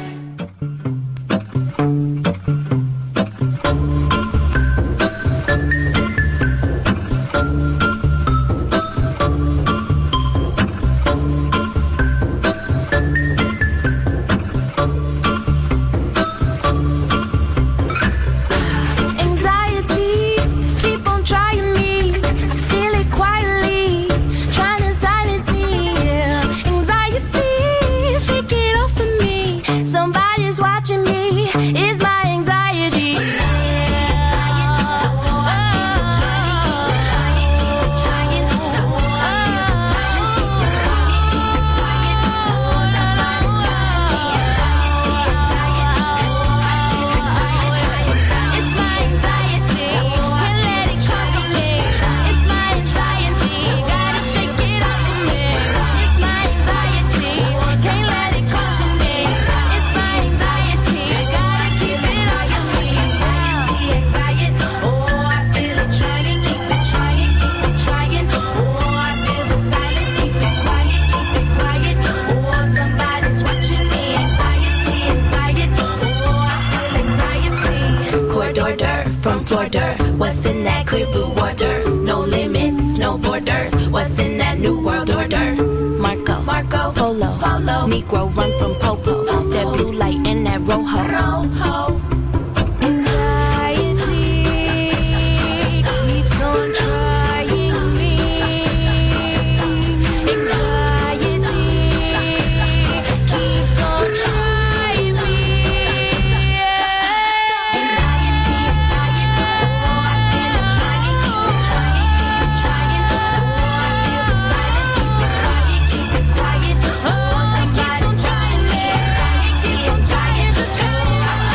What's in that clear blue water? No limits, no borders. What's in that new world order? Marco, Marco, Polo, Polo. Negro run from Popo. Popo. That blue light and that rojo. Rojo. Anxiety keeps on trying me. Anxiety keeps on trying me. Anxiety, anxiety. Oh, I feel I'm trying, keep it trying, keep it trying. Oh, I feel the silence, keep it quiet, keep it tired. Oh, somebody's watching me. Anxiety, I'm tired of trying.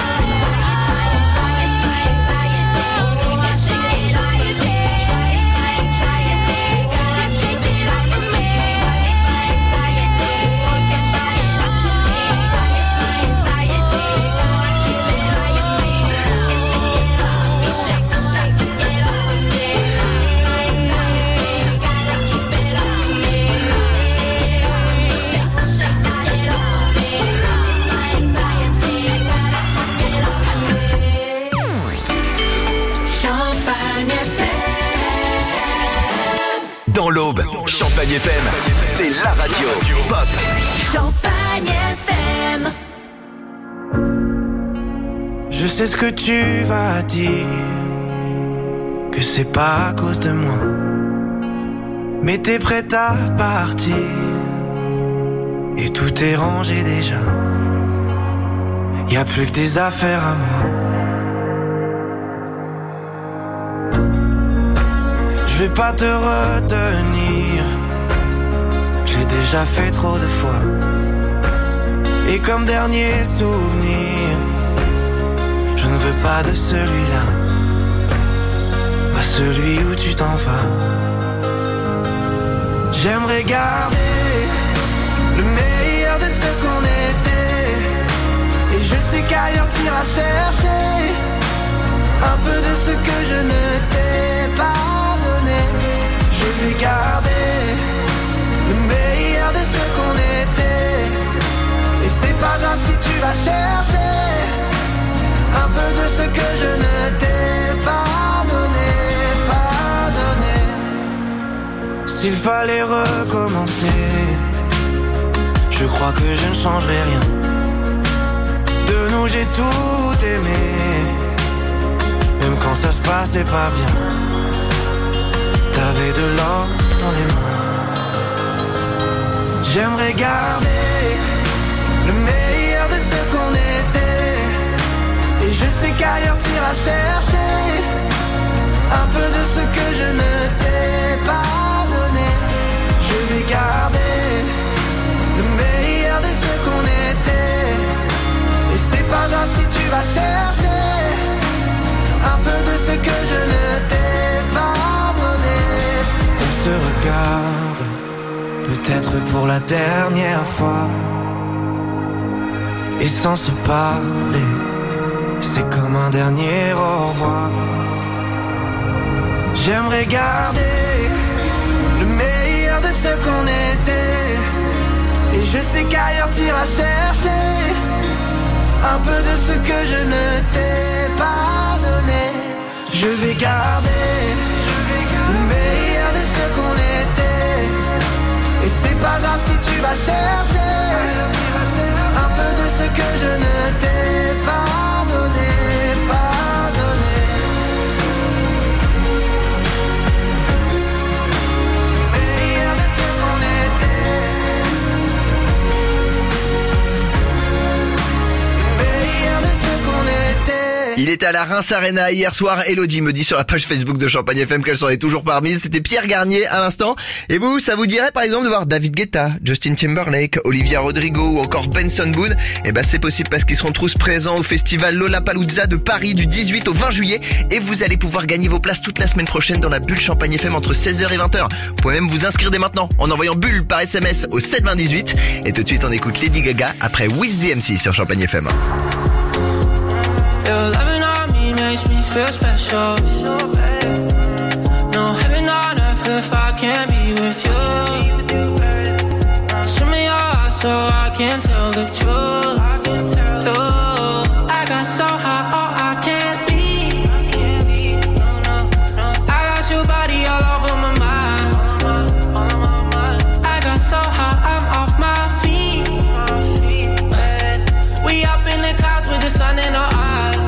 Dans l'Aube, Champagne F M, c'est la radio pop.
Champagne F M. Je sais ce que tu vas dire, que c'est pas à cause de moi, mais t'es prête à partir et tout est rangé déjà. Y a plus que des affaires à moi. Je vais pas te retenir, je l'ai déjà fait trop de fois. Et comme dernier souvenir, je ne veux pas de celui-là, pas celui où tu t'en vas. J'aimerais garder le meilleur de ce qu'on était, et je sais qu'ailleurs t'iras chercher un peu de ce que je ne t'ai pas. Je vais garder le meilleur de ce qu'on était, vas chercher un peu de ce que je ne t'ai pas donné, pas donné. S'il fallait recommencer, je crois que je ne changerai rien. De nous j'ai tout aimé, même quand ça se passait pas bien. T'avais de l'or dans les mains. J'aimerais garder le meilleur de ce qu'on était. Et je sais qu'ailleurs t'iras chercher un peu de ce que je ne t'ai pas donné. Je vais garder le meilleur de ce qu'on était. Et c'est pas grave si tu vas chercher un peu de ce que je ne t'ai pas donné. On se regarde, peut-être pour la dernière fois. Et sans se parler, c'est comme un dernier au revoir. J'aimerais garder le meilleur de ce qu'on était. Et je sais qu'ailleurs t'iras chercher un peu de ce que je ne t'ai pas donné. Je vais garder le meilleur de ce qu'on était. Et c'est pas grave si tu vas chercher un peu de ce que je ne t'ai pas donné, pas donné. Meilleur de ce qu'on était. Meilleur de ce qu'on était.
Il était à la Reims Arena hier soir. Elodie me dit sur la page Facebook de Champagne F M qu'elle serait toujours parmi. C'était Pierre Garnier à l'instant. Et vous, ça vous dirait par exemple de voir David Guetta, Justin Timberlake, Olivia Rodrigo ou encore Benson Boone? Eh ben c'est possible parce qu'ils seront tous présents au festival Lollapalooza de Paris du dix-huit au vingt juillet. Et vous allez pouvoir gagner vos places toute la semaine prochaine dans la bulle Champagne F M entre seize heures et vingt heures. Vous pouvez même vous inscrire dès maintenant en envoyant bulle par S M S au sept vingt dix-huit. Et tout de suite on écoute Lady Gaga après Wiz the M C sur Champagne F M.
Your loving on me makes me feel special. No heaven on earth if I can't be with you. Show me your eyes so I can tell the truth. Ooh, I got so high, oh I can't leave. I got your body all over my mind. I got so high, I'm off my feet. We up in the clouds with the sun in our eyes.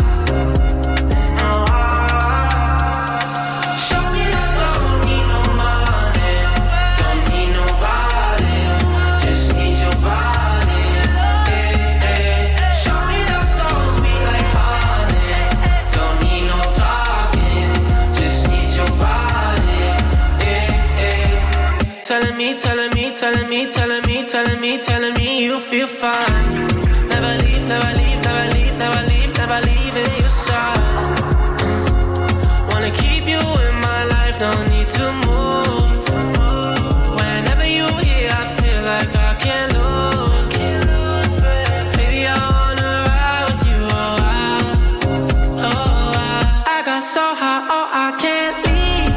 Telling me, telling me, telling me, telling me, telling me, telling me you feel fine. Never leave, never leave, never leave, never leave, never leave in your side. Wanna keep you in my life, don't need to move. Whenever you're here, I feel like I can't lose. Baby, I wanna ride with you, oh I, oh I. I got so high, oh I can't leave.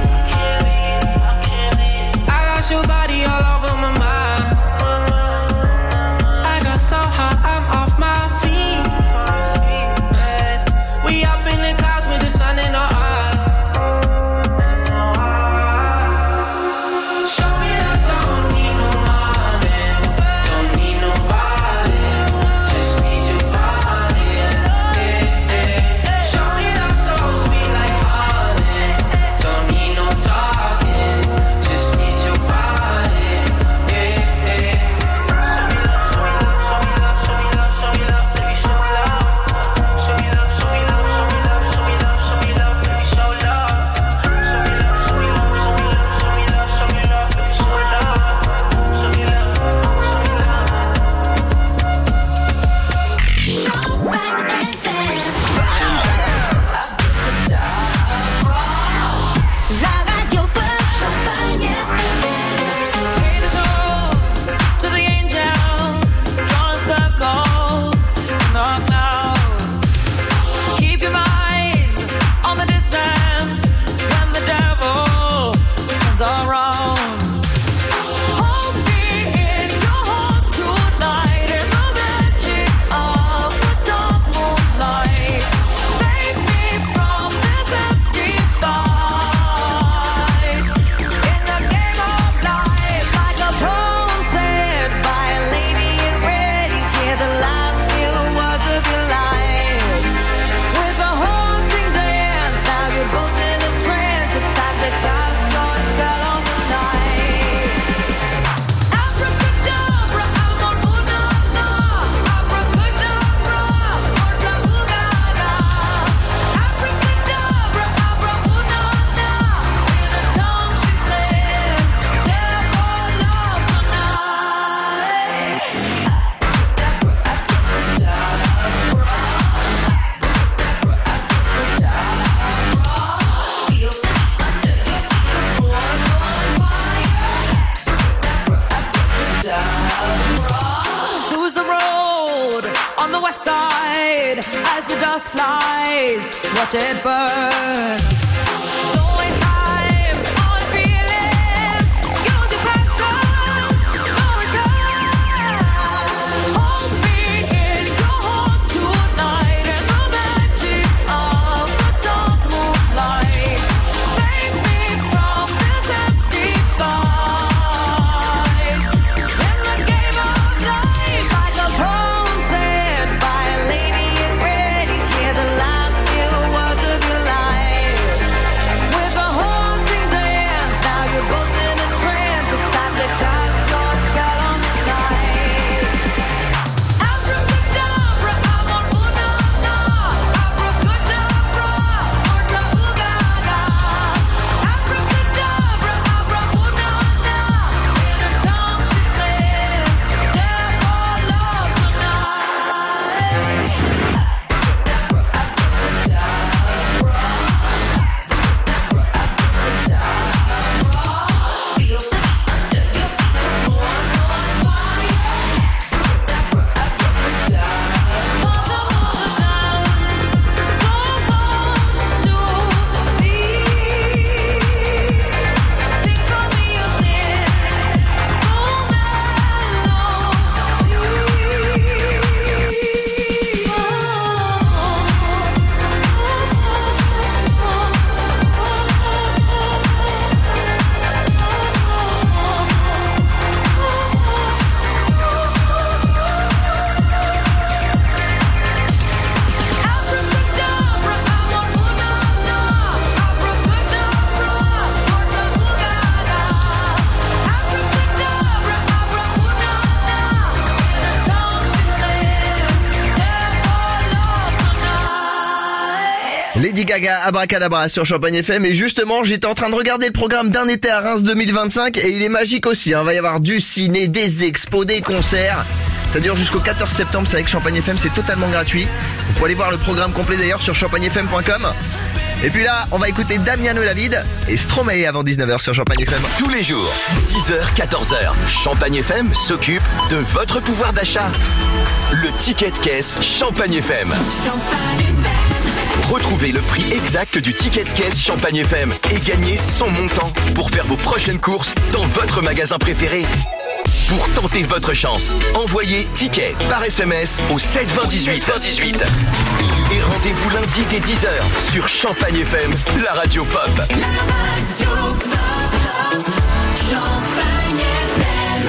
Your body all over my mind. I got so high, I'm off my feet.
on the west side as the dust flies. Watch it burn. Don't waste time on feeling. Use your passion. No return. Hold me in your heart tonight in the magic of the dark moonlight. Save me from this empty fight. In the game of life, like a poem said by a lady in red, you hear the last few words of your life. With a haunting glance, now you're both in a trance. It's time to cast your spell on the night. Abracadabra, amor, una, na. Abracadabra, orta, ugaga. Abracadabra, abra, una, na. In her tongue she said, "Death or love tonight."
Lady Gaga, Abracadabra sur Champagne F M. Et justement, j'étais en train de regarder le programme d'un été à Reims deux mille vingt-cinq et il est magique aussi, hein. Il va y avoir du ciné, des expos, des concerts. Ça dure jusqu'au quatorze septembre, c'est avec Champagne F M, c'est totalement gratuit. Vous pouvez aller voir le programme complet d'ailleurs sur champagne f m point com. Et puis là, on va écouter Damiano David et Stromae avant dix-neuf heures sur Champagne F M.
Tous les jours, dix heures, quatorze heures, Champagne F M s'occupe de votre pouvoir d'achat. Le ticket de caisse Champagne F M. Retrouvez le prix exact du ticket de caisse Champagne F M et gagnez son montant pour faire vos prochaines courses dans votre magasin préféré. Pour tenter votre chance, envoyez ticket par S M S au sept vingt dix-huit. Et rendez-vous lundi dès dix heures sur Champagne F M, la radio pop.
La radio pop, Champagne F M.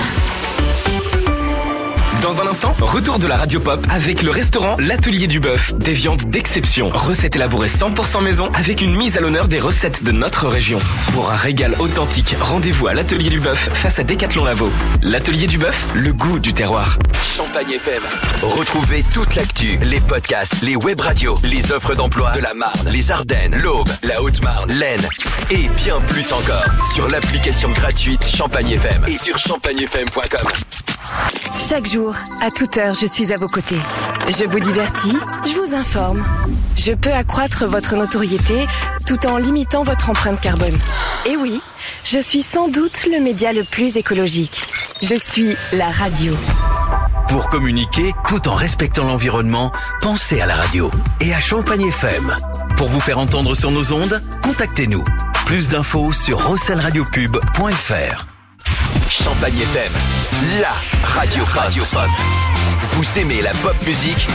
Dans un instant, retour de la radio pop avec le restaurant L'Atelier du Bœuf. Des viandes d'exception, recettes élaborées cent pour cent maison avec une mise à l'honneur des recettes de notre région. Pour un régal authentique, rendez-vous à l'Atelier du Bœuf face à Décathlon Lavaux. L'Atelier du Bœuf, le goût du terroir.
Champagne F M. Retrouvez toute l'actu, les podcasts, les web radios, les offres d'emploi de la Marne, les Ardennes, l'Aube, la Haute-Marne, l'Aisne et bien plus encore sur l'application gratuite Champagne F M et sur champagne f m point com.
Chaque jour, à toute heure, je suis à vos côtés. Je vous divertis, je vous informe. Je peux accroître votre notoriété tout en limitant votre empreinte carbone. Et oui, je suis sans doute le média le plus écologique. Je suis la radio.
Pour communiquer tout en respectant l'environnement, pensez à la radio et à Champagne F M. Pour vous faire entendre sur nos ondes, contactez-nous. Plus d'infos sur rossel radio pub point f r.
Champagne F M, la radio pop. Radio pop. Vous aimez la pop musique?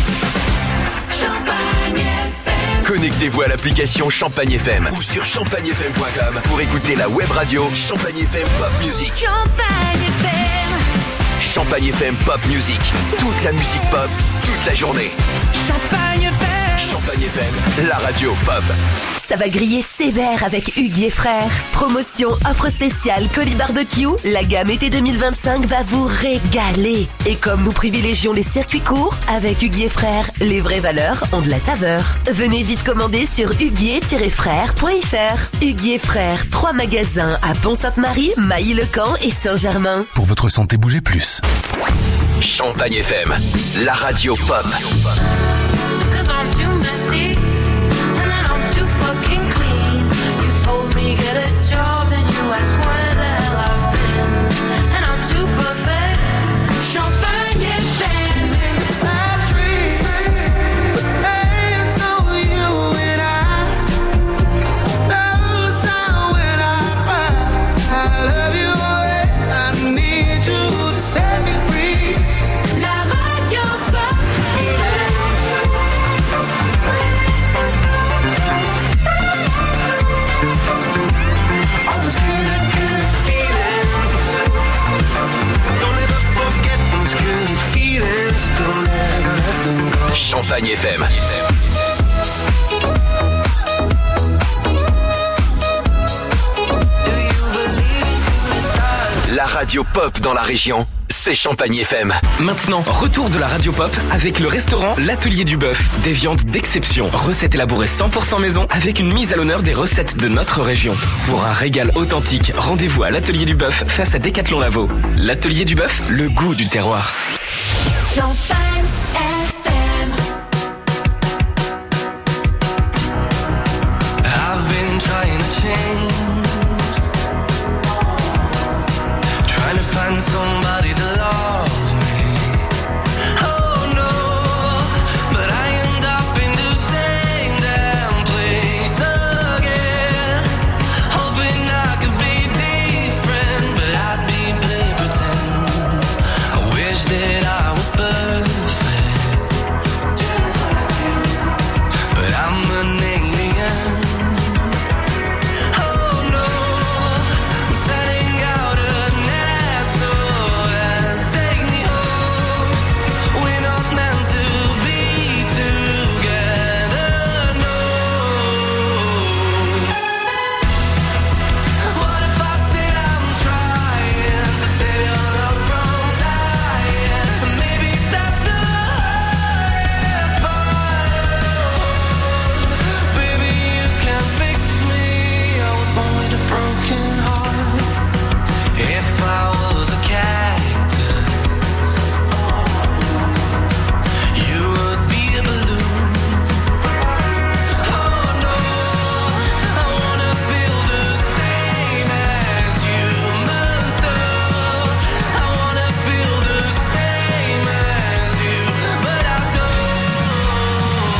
Champagne F M.
Connectez-vous à l'application Champagne F M ou sur champagne f m point com pour écouter la web radio Champagne F M Pop Music.
Champagne F M.
Champagne F M Pop Music. Toute la musique pop, toute la journée.
Champagne F M.
Champagne F M, la radio pop.
Ça va griller sévère avec Hugues et Frères. Promotion, offre spéciale, colis barbecue. La gamme été deux mille vingt-cinq va vous régaler. Et comme nous privilégions les circuits courts, avec Hugues et Frères, les vraies valeurs ont de la saveur. Venez vite commander sur huguier tiret frères point f r. Hugues et Frères, trois magasins à Pont-Sainte-Marie, Mailly-le-Camp et Saint-Germain.
Pour votre santé, bougez plus.
Champagne F M, la radio pop.
Cause I'm too messy, and then I'm too fucking clean. You told me get a job, and you asked where the hell I've been. And I'm too perfect. Champagne F M.
Champagne F M. La radio pop dans la région, c'est Champagne F M.
Maintenant, retour de la radio pop avec le restaurant L'Atelier du Bœuf. Des viandes d'exception, recettes élaborées cent pour cent maison avec une mise à l'honneur des recettes de notre région. Pour un régal authentique, rendez-vous à l'Atelier du Bœuf face à Décathlon Lavaux. L'Atelier du Bœuf, le goût du terroir.
Champagne F M.
I've been trying to change, trying to find somebody to love me. Oh no, but I end up in the same damn place again, hoping I could be different, but I'd be play pretend. I wish that I was perfect, just like you, but I'm an alien. Oh no, I'm sending out an S O S, take me home. We're not meant to be together, no. What if I say I'm trying to save your love from dying? Maybe that's the highest part. Baby, you can fix me. I was born with a broken heart. If I was a cactus, you would be a balloon. Oh no, I wanna feel the same as you, monster. I wanna feel the same as you, but I don't.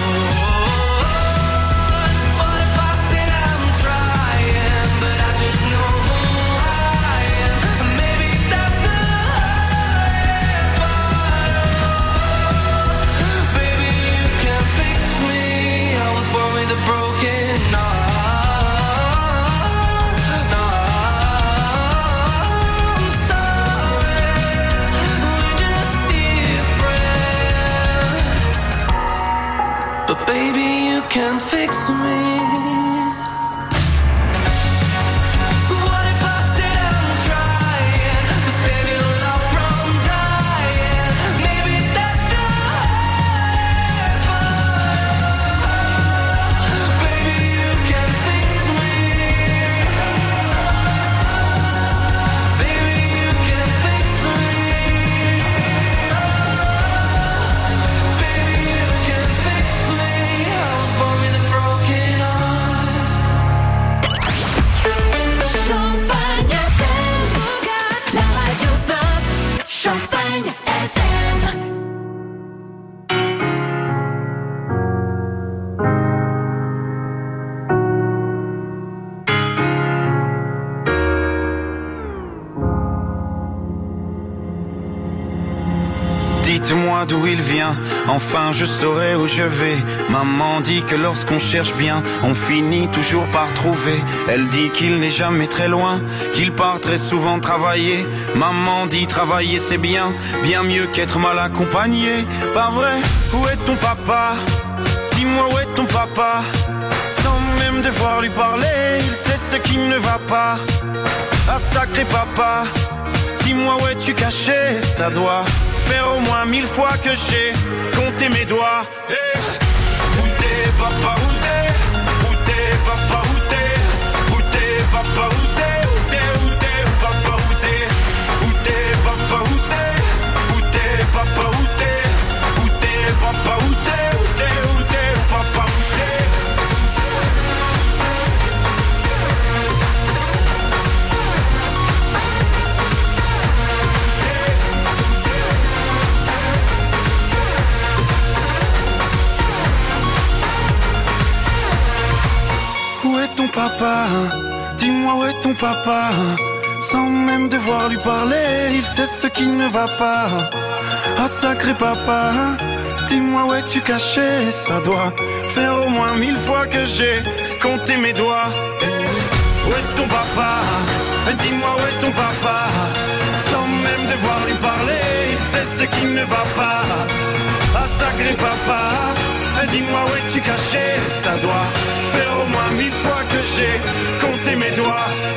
What if I said I'm trying, but I just know who I am? Maybe that's the highest part. Baby, you can fix me. I was born with a broken heart. No, I'm sorry, we're just different. But baby, you can fix me. What if I said I'm trying to save your love from dying? Maybe that's the highest part. Baby, you can fix me. Baby, you can fix me. Baby, you can fix me. I was born with a broken heart.
Champagne F M. La radio pop. Champagne F M.
Dites-moi d'où il vient, enfin je saurai où je vais. Maman dit que lorsqu'on cherche bien, on finit toujours par trouver. Elle dit qu'il n'est jamais très loin, qu'il part très souvent travailler. Maman dit travailler c'est bien, bien mieux qu'être mal accompagné. Pas vrai, où est ton papa? Dis-moi où est ton papa? Sans même devoir lui parler, il sait ce qui ne va pas. Ah sacré papa, dis-moi où es-tu caché? Ça doit faire au moins mille fois que j'ai compté mes doigts. Hey, où t'es papa, où t'es? Où t'es papa, où t'es? Où t'es papa, où t'es? Où t'es, où t'es, où papa, où t'es? Où t'es papa, où t'es? Où t'es papa, où t'es? Où t'es papa, où t'es? Où t'es, où t'es, où papa, où t'es? Où est ton papa? Dis-moi où est ton papa? Sans même devoir lui parler, il sait ce qui ne va pas. Ah sacré papa, dis-moi où es-tu caché? Ça doit faire au moins mille fois que j'ai compté mes doigts. Où est ton papa? Dis-moi où est ton papa? Sans même devoir lui parler, il sait ce qui ne va pas. Ah sacré papa, dis-moi où es-tu caché? Ça doit faire au moins mille fois que j'ai compté mes doigts